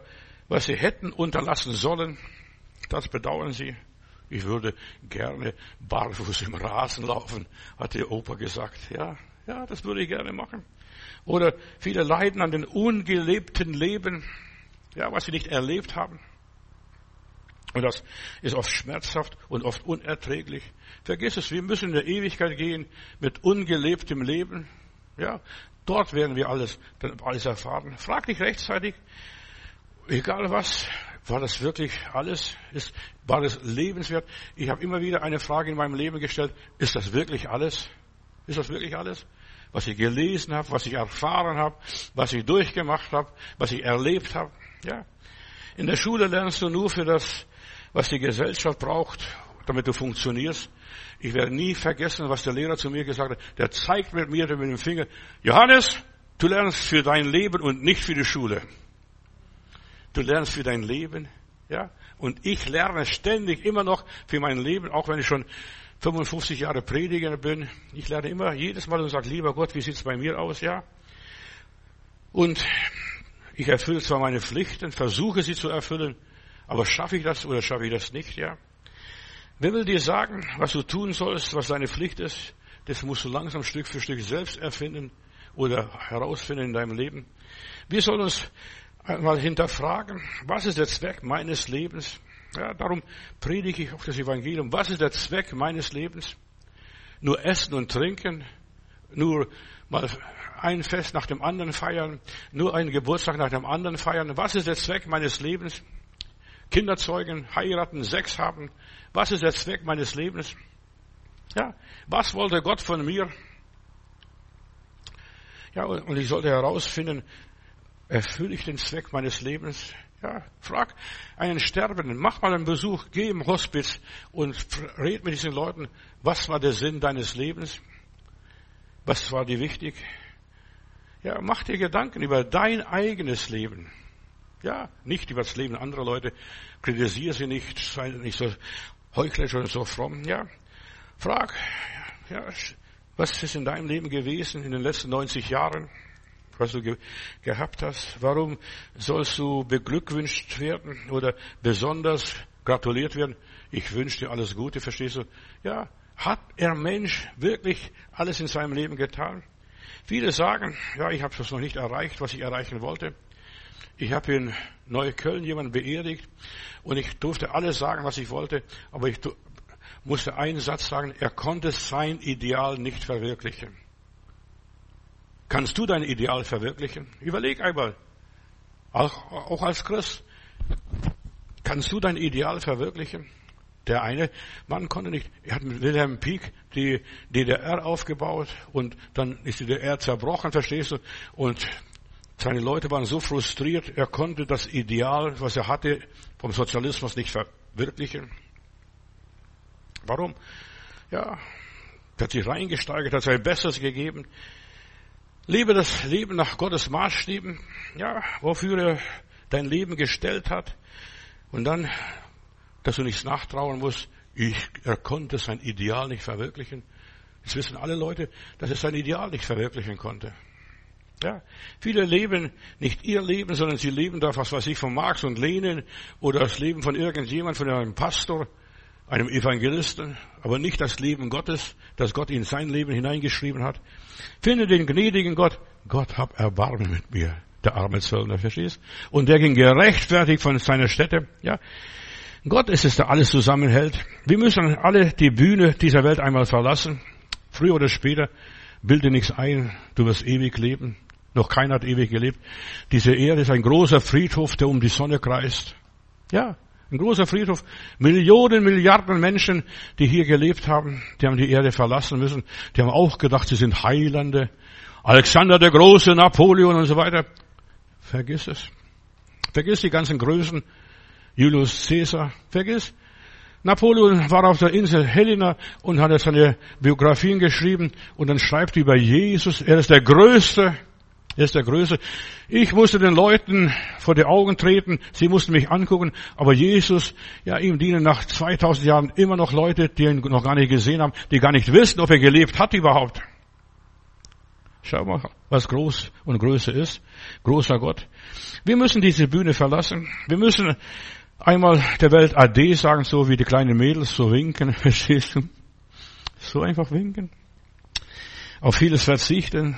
was sie hätten unterlassen sollen, das bedauern sie. Ich würde gerne barfuß im Rasen laufen, hat ihr Opa gesagt. Ja, ja, das würde ich gerne machen. Oder viele leiden an den ungelebten Leben, ja, was sie nicht erlebt haben. Und das ist oft schmerzhaft und oft unerträglich. Vergiss es, wir müssen in der Ewigkeit gehen mit ungelebtem Leben. Ja, dort werden wir alles, dann alles erfahren. Frag dich rechtzeitig, egal was, war das wirklich alles? Ist, war das lebenswert? Ich habe immer wieder eine Frage in meinem Leben gestellt, ist das wirklich alles? Ist das wirklich alles? Was ich gelesen habe, was ich erfahren habe, was ich durchgemacht habe, was ich erlebt habe. Ja. In der Schule lernst du nur für das, was die Gesellschaft braucht, damit du funktionierst. Ich werde nie vergessen, was der Lehrer zu mir gesagt hat. Der zeigt mit mir mit dem Finger, Johannes, du lernst für dein Leben und nicht für die Schule. Du lernst für dein Leben, ja. Und ich lerne ständig immer noch für mein Leben, auch wenn ich schon fünfundfünfzig Jahre Prediger bin. Ich lerne immer jedes Mal und sage, lieber Gott, wie sieht's bei mir aus, ja? Und ich erfülle zwar meine Pflichten, versuche sie zu erfüllen, aber schaffe ich das oder schaffe ich das nicht, ja? Wer will dir sagen, was du tun sollst, was deine Pflicht ist? Das musst du langsam Stück für Stück selbst erfinden oder herausfinden in deinem Leben. Wir sollen uns einmal hinterfragen, was ist der Zweck meines Lebens? Ja, darum predige ich auch das Evangelium. Was ist der Zweck meines Lebens? Nur essen und trinken? Nur mal ein Fest nach dem anderen feiern? Nur einen Geburtstag nach dem anderen feiern? Was ist der Zweck meines Lebens? Kinder zeugen, heiraten, Sex haben? Was ist der Zweck meines Lebens? Ja, was wollte Gott von mir? Ja, und ich sollte herausfinden, erfülle ich den Zweck meines Lebens? Ja, frag einen Sterbenden, mach mal einen Besuch, geh im Hospiz und red mit diesen Leuten, was war der Sinn deines Lebens? Was war dir wichtig? Ja, mach dir Gedanken über dein eigenes Leben. Ja, nicht über das Leben anderer Leute. Kritisiere sie nicht, sei nicht so heuchlerisch oder so fromm. Ja, frag, ja, was ist in deinem Leben gewesen in den letzten neunzig Jahren? Was du ge- gehabt hast. Warum sollst du beglückwünscht werden oder besonders gratuliert werden? Ich wünsche dir alles Gute, verstehst du? Ja, hat der Mensch wirklich alles in seinem Leben getan? Viele sagen, ja, ich habe das noch nicht erreicht, was ich erreichen wollte. Ich habe in Neukölln jemanden beerdigt und ich durfte alles sagen, was ich wollte, aber ich du- musste einen Satz sagen, er konnte sein Ideal nicht verwirklichen. Kannst du dein Ideal verwirklichen? Überleg einmal, auch, auch als Christ, kannst du dein Ideal verwirklichen? Der eine Mann konnte nicht, er hat mit Wilhelm Pieck die D D R aufgebaut und dann ist die D D R zerbrochen, verstehst du? Und seine Leute waren so frustriert, er konnte das Ideal, was er hatte, vom Sozialismus nicht verwirklichen. Warum? Ja, er hat sich reingesteigert, hat sein Bestes gegeben. Lebe das Leben nach Gottes Maßstäben, ja, wofür er dein Leben gestellt hat. Und dann, dass du nichts nachtrauen musst, ich, er konnte sein Ideal nicht verwirklichen. Jetzt wissen alle Leute, dass er sein Ideal nicht verwirklichen konnte. Ja, viele leben nicht ihr Leben, sondern sie leben da, was weiß ich, von Marx und Lenin oder das Leben von irgendjemand, von einem Pastor, einem Evangelisten, aber nicht das Leben Gottes, das Gott in sein Leben hineingeschrieben hat. Finde den gnädigen Gott. Gott, hab Erbarmen mit mir, der arme Zöllner, verstehst? Und der ging gerechtfertigt von seiner Stätte. Ja, Gott ist es, der alles zusammenhält. Wir müssen alle die Bühne dieser Welt einmal verlassen. Früher oder später, bilde nichts ein, du wirst ewig leben. Noch keiner hat ewig gelebt. Diese Erde ist ein großer Friedhof, der um die Sonne kreist. Ja, ein großer Friedhof. Millionen, Milliarden Menschen, die hier gelebt haben, die haben die Erde verlassen müssen. Die haben auch gedacht, sie sind Heilande. Alexander der Große, Napoleon und so weiter. Vergiss es. Vergiss die ganzen Größen. Julius Caesar. Vergiss. Napoleon war auf der Insel Helena und hat seine Biografien geschrieben und dann schreibt über Jesus, er ist der Größte. Er ist der Größte. Ich musste den Leuten vor die Augen treten, sie mussten mich angucken, aber Jesus, ja, ihm dienen nach zweitausend Jahren immer noch Leute, die ihn noch gar nicht gesehen haben, die gar nicht wissen, ob er gelebt hat überhaupt. Schau mal, was groß und größer ist. Großer Gott. Wir müssen diese Bühne verlassen. Wir müssen einmal der Welt Ade sagen, so wie die kleinen Mädels, so winken. Verstehst du? So einfach winken. Auf vieles verzichten.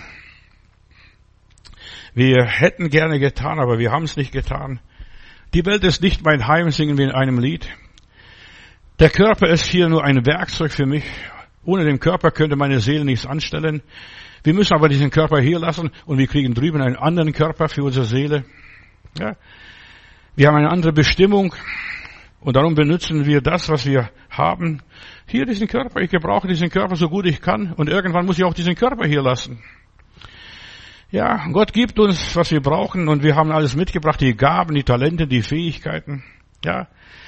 Wir hätten gerne getan, aber wir haben es nicht getan. Die Welt ist nicht mein Heim, singen wir in einem Lied. Der Körper ist hier nur ein Werkzeug für mich. Ohne den Körper könnte meine Seele nichts anstellen. Wir müssen aber diesen Körper hier lassen und wir kriegen drüben einen anderen Körper für unsere Seele. Ja. Wir haben eine andere Bestimmung und darum benutzen wir das, was wir haben. Hier diesen Körper. Ich gebrauche diesen Körper so gut ich kann und irgendwann muss ich auch diesen Körper hier lassen. Ja, Gott gibt uns, was wir brauchen und wir haben alles mitgebracht, die Gaben, die Talente, die Fähigkeiten. Ja.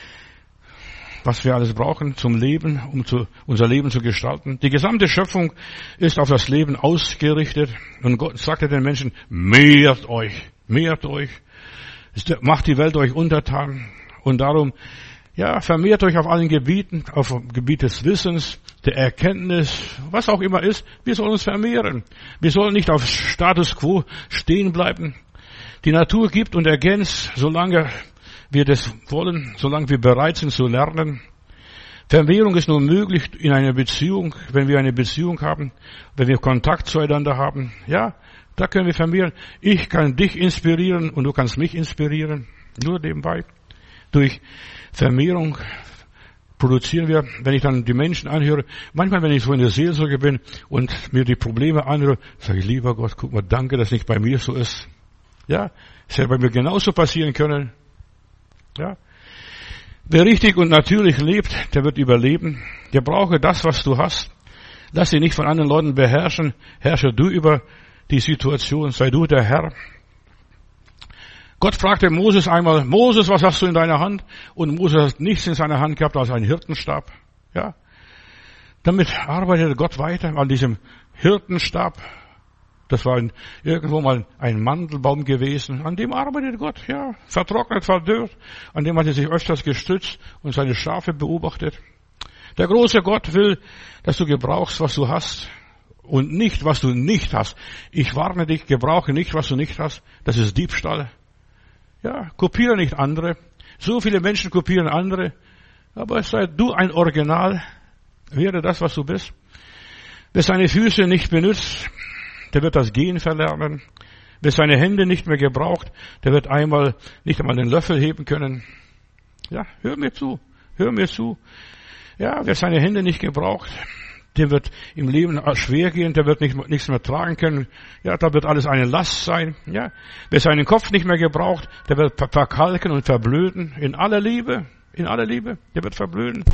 Was wir alles brauchen zum Leben, um zu, unser Leben zu gestalten. Die gesamte Schöpfung ist auf das Leben ausgerichtet. Und Gott sagte den Menschen, mehrt euch, mehrt euch, macht die Welt euch untertan. Und darum, ja, vermehrt euch auf allen Gebieten, auf dem Gebiet des Wissens, der Erkenntnis, was auch immer ist. Wir sollen uns vermehren. Wir sollen nicht auf Status Quo stehen bleiben. Die Natur gibt und ergänzt, solange wir das wollen, solange wir bereit sind zu lernen. Vermehrung ist nur möglich in einer Beziehung, wenn wir eine Beziehung haben, wenn wir Kontakt zueinander haben. Ja, da können wir vermehren. Ich kann dich inspirieren und du kannst mich inspirieren. Nur nebenbei. Durch Vermehrung produzieren wir, wenn ich dann die Menschen anhöre, manchmal, wenn ich so in der Seelsorge bin und mir die Probleme anhöre, sage ich, lieber Gott, guck mal, danke, dass nicht bei mir so ist. Ja, es hätte bei mir genauso passieren können. Ja. Wer richtig und natürlich lebt, der wird überleben. Der brauche das, was du hast. Lass dich nicht von anderen Leuten beherrschen. Herrsche du über die Situation. Sei du der Herr. Gott fragte Moses einmal, Moses, was hast du in deiner Hand? Und Moses hat nichts in seiner Hand gehabt als einen Hirtenstab. Ja. Damit arbeitete Gott weiter an diesem Hirtenstab. Das war ein, irgendwo mal ein Mandelbaum gewesen. An dem arbeitet Gott, ja. Vertrocknet, verdörrt. An dem hat er sich öfters gestützt und seine Schafe beobachtet. Der große Gott will, dass du gebrauchst, was du hast. Und nicht, was du nicht hast. Ich warne dich, gebrauche nicht, was du nicht hast. Das ist Diebstahl. Ja, kopiere nicht andere. So viele Menschen kopieren andere. Aber sei du ein Original. Werde das, was du bist. Wer seine Füße nicht benutzt, der wird das Gehen verlernen. Wer seine Hände nicht mehr gebraucht, der wird einmal nicht einmal den Löffel heben können. Ja, hör mir zu, hör mir zu. Ja, wer seine Hände nicht gebraucht, dem wird im Leben schwer gehen, der wird nicht, nichts mehr tragen können. Ja, da wird alles eine Last sein. Ja, wer seinen Kopf nicht mehr gebraucht, der wird verkalken und verblöden. In aller Liebe, in aller Liebe, der wird verblöden.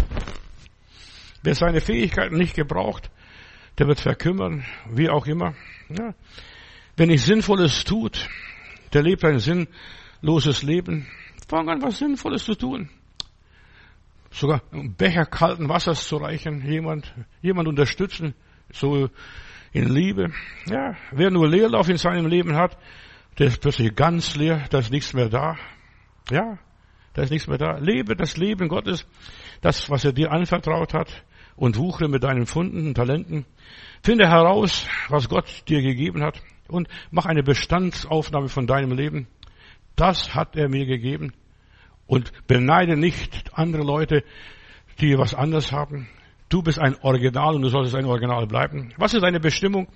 Wer seine Fähigkeiten nicht gebraucht, der wird verkümmern, wie auch immer. Ja. Wer nicht Sinnvolles tut, der lebt ein sinnloses Leben. Fang an, was Sinnvolles zu tun. Sogar einen Becher kalten Wassers zu reichen, jemand, jemand unterstützen, so in Liebe. Ja. Wer nur Leerlauf in seinem Leben hat, der ist plötzlich ganz leer, da ist nichts mehr da. Ja, da ist nichts mehr da. Lebe das Leben Gottes, das, was er dir anvertraut hat, und wuchere mit deinen Funden und Talenten. Finde heraus, was Gott dir gegeben hat und mach eine Bestandsaufnahme von deinem Leben. Das hat er mir gegeben. Und beneide nicht andere Leute, die was anderes haben. Du bist ein Original und du solltest ein Original bleiben. Was ist deine Bestimmung?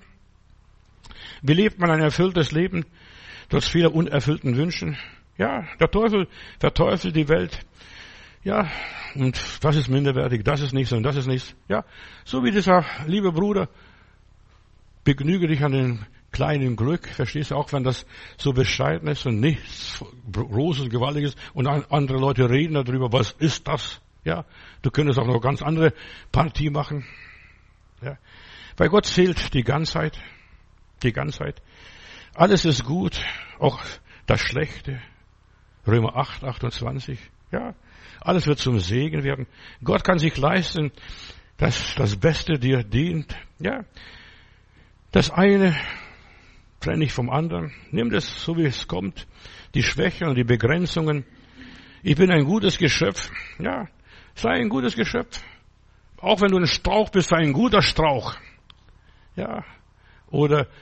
Wie lebt man ein erfülltes Leben, trotz vieler unerfüllten Wünschen? Ja, der Teufel verteufelt die Welt. Ja, und das ist minderwertig, das ist nichts und das ist nichts. Ja, so wie dieser liebe Bruder, begnüge dich an dem kleinen Glück, verstehst du, auch wenn das so bescheiden ist und nichts Großes, Gewaltiges und andere Leute reden darüber, was ist das? Ja, du könntest auch noch ganz andere Partie machen. Ja, bei Gott fehlt die Ganzheit, die Ganzheit. Alles ist gut, auch das Schlechte. Römer acht, achtundzwanzig. Ja, alles wird zum Segen werden. Gott kann sich leisten, dass das Beste dir dient. Ja, das eine trenne dich vom anderen. Nimm das so, wie es kommt. Die Schwächen und die Begrenzungen. Ich bin ein gutes Geschöpf. Ja, sei ein gutes Geschöpf. Auch wenn du ein Strauch bist, sei ein guter Strauch. Ja, oder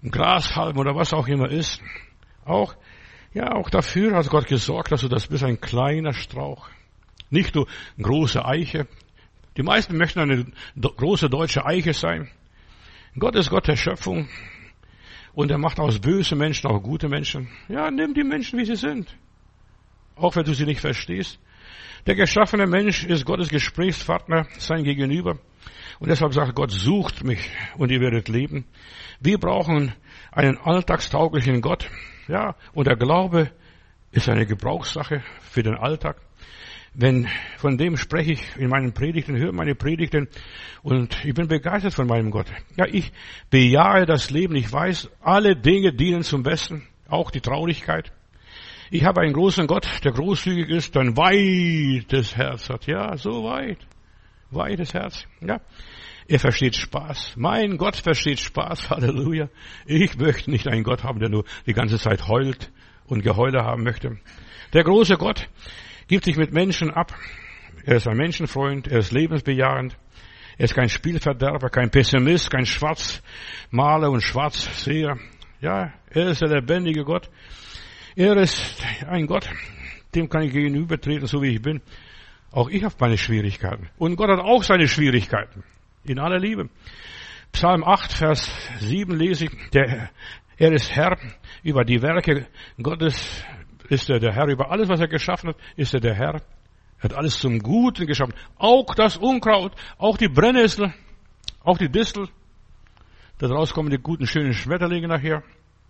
Grashalm oder was auch immer ist. Auch, ja, auch dafür hat Gott gesorgt, dass du das bist, ein kleiner Strauch. Nicht nur eine große Eiche. Die meisten möchten eine große deutsche Eiche sein. Gott ist Gott der Schöpfung. Und er macht aus bösen Menschen auch gute Menschen. Ja, nimm die Menschen, wie sie sind. Auch wenn du sie nicht verstehst. Der geschaffene Mensch ist Gottes Gesprächspartner, sein Gegenüber. Und deshalb sagt Gott, sucht mich und ihr werdet leben. Wir brauchen einen alltagstauglichen Gott. Ja, und der Glaube ist eine Gebrauchssache für den Alltag. Wenn, von dem spreche ich in meinen Predigten, höre meine Predigten und ich bin begeistert von meinem Gott. Ja, ich bejahe das Leben. Ich weiß, alle Dinge dienen zum Besten, auch die Traurigkeit. Ich habe einen großen Gott, der großzügig ist, der ein weites Herz hat. Ja, so weit. Weites Herz. Ja. Er versteht Spaß. Mein Gott versteht Spaß. Halleluja. Ich möchte nicht einen Gott haben, der nur die ganze Zeit heult und Geheule haben möchte. Der große Gott gibt sich mit Menschen ab. Er ist ein Menschenfreund. Er ist lebensbejahend. Er ist kein Spielverderber, kein Pessimist, kein Schwarzmaler und Schwarzseher. Ja, er ist der lebendige Gott. Er ist ein Gott, dem kann ich gegenübertreten, so wie ich bin. Auch ich habe meine Schwierigkeiten. Und Gott hat auch seine Schwierigkeiten. In aller Liebe. Psalm acht, Vers sieben lese ich. Der, er ist Herr über die Werke Gottes. Ist er der Herr über alles, was er geschaffen hat? Ist er der Herr? Er hat alles zum Guten geschaffen. Auch das Unkraut, auch die Brennnessel, auch die Distel. Daraus kommen die guten, schönen Schmetterlinge nachher.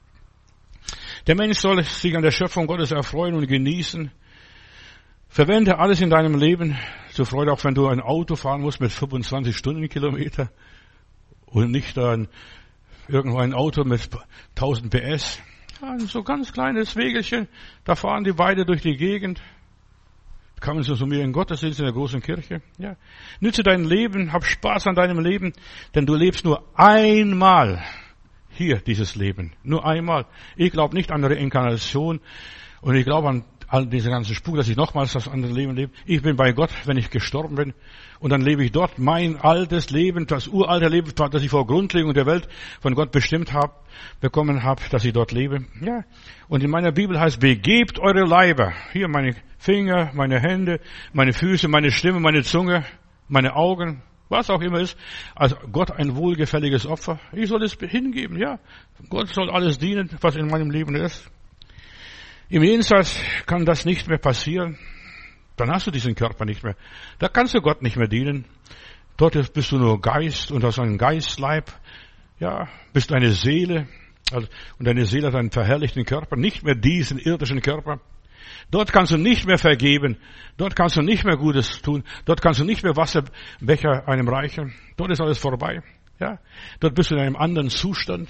Der Mensch soll sich an der Schöpfung Gottes erfreuen und genießen. Verwende alles in deinem Leben zur Freude, auch wenn du ein Auto fahren musst mit fünfundzwanzig Stundenkilometer und nicht ein, irgendwo ein Auto mit tausend P S. Ja, so ganz kleines Wegelchen, da fahren die beide durch die Gegend. Kamen sie zu mir in Gottesdienst in der großen Kirche. Ja. Nütze dein Leben, hab Spaß an deinem Leben, denn du lebst nur einmal. Hier, dieses Leben. Nur einmal. Ich glaube nicht an Reinkarnation und ich glaube an all diese ganzen Spuk, dass ich nochmals das andere Leben lebe. Ich bin bei Gott, wenn ich gestorben bin. Und dann lebe ich dort mein altes Leben, das uralte Leben, das ich vor Grundlegung der Welt von Gott bestimmt habe, bekommen habe, dass ich dort lebe. Ja. Und in meiner Bibel heißt, begebt eure Leiber. Hier meine Finger, meine Hände, meine Füße, meine Stimme, meine Zunge, meine Augen. Was auch immer ist, also Gott ein wohlgefälliges Opfer. Ich soll es hingeben, ja. Gott soll alles dienen, was in meinem Leben ist. Im Jenseits kann das nicht mehr passieren. Dann hast du diesen Körper nicht mehr. Da kannst du Gott nicht mehr dienen. Dort bist du nur Geist und hast einen Geistleib. Ja, bist eine Seele. Also, und deine Seele hat einen verherrlichten Körper, nicht mehr diesen irdischen Körper. Dort kannst du nicht mehr vergeben. Dort kannst du nicht mehr Gutes tun. Dort kannst du nicht mehr Wasserbecher einem reichen. Dort ist alles vorbei. Ja, dort bist du in einem anderen Zustand.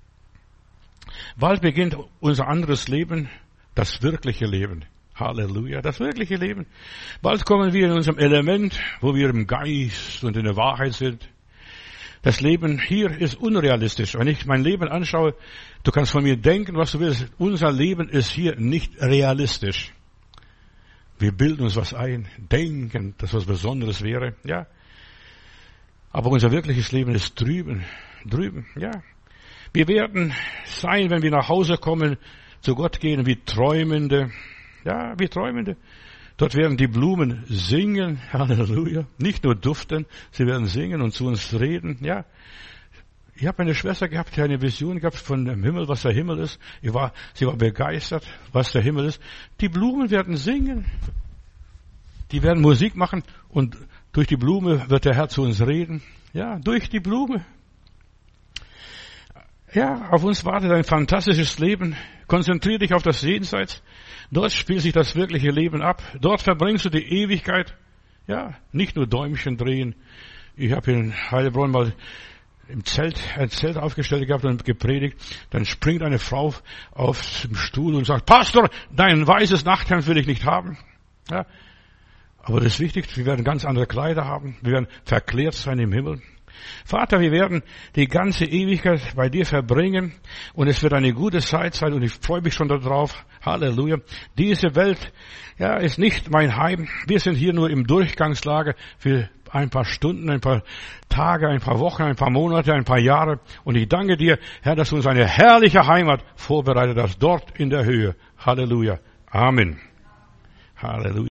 Bald beginnt unser anderes Leben, das wirkliche Leben. Halleluja, das wirkliche Leben. Bald kommen wir in unserem Element, wo wir im Geist und in der Wahrheit sind. Das Leben hier ist unrealistisch. Wenn ich mein Leben anschaue, du kannst von mir denken, was du willst. Unser Leben ist hier nicht realistisch. Wir bilden uns was ein, denken, dass was Besonderes wäre, ja. Aber unser wirkliches Leben ist drüben, drüben, ja. Wir werden sein, wenn wir nach Hause kommen, zu Gott gehen, wie Träumende, ja, wie Träumende. Dort werden die Blumen singen, Halleluja, nicht nur duften, sie werden singen und zu uns reden, ja. Ich habe eine Schwester gehabt, die eine Vision gehabt von dem Himmel, was der Himmel ist. Ich war, sie war begeistert, was der Himmel ist. Die Blumen werden singen, die werden Musik machen und durch die Blume wird der Herr zu uns reden, ja, durch die Blume. Ja, auf uns wartet ein fantastisches Leben. Konzentriere dich auf das Jenseits. Dort spielt sich das wirkliche Leben ab. Dort verbringst du die Ewigkeit. Ja, nicht nur Däumchen drehen. Ich habe in Heilbronn mal im Zelt, ein Zelt aufgestellt gehabt und gepredigt. Dann springt eine Frau auf dem Stuhl und sagt, Pastor, dein weißes Nachthemd will ich nicht haben. Ja, aber das ist wichtig, wir werden ganz andere Kleider haben. Wir werden verklärt sein im Himmel. Vater, wir werden die ganze Ewigkeit bei dir verbringen und es wird eine gute Zeit sein und ich freue mich schon darauf. Halleluja. Diese Welt, ja, ist nicht mein Heim. Wir sind hier nur im Durchgangslager für ein paar Stunden, ein paar Tage, ein paar Wochen, ein paar Monate, ein paar Jahre. Und ich danke dir, Herr, dass du uns eine herrliche Heimat vorbereitet hast, dort in der Höhe. Halleluja. Amen. Halleluja.